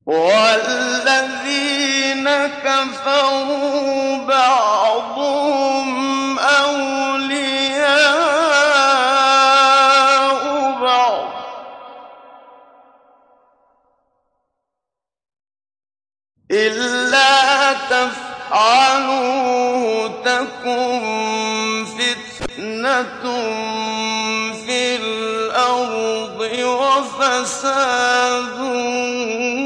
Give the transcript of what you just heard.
وَالَّذِينَ كَفَرُوا بَعْضُهُمْ أَوْلِيَاءُ بَعْضٍ ۚ إِلَّا تَفْعَلُوهُ تَكُن فِتْنَةٌ فِي الْأَرْضِ وَفَسَادٌ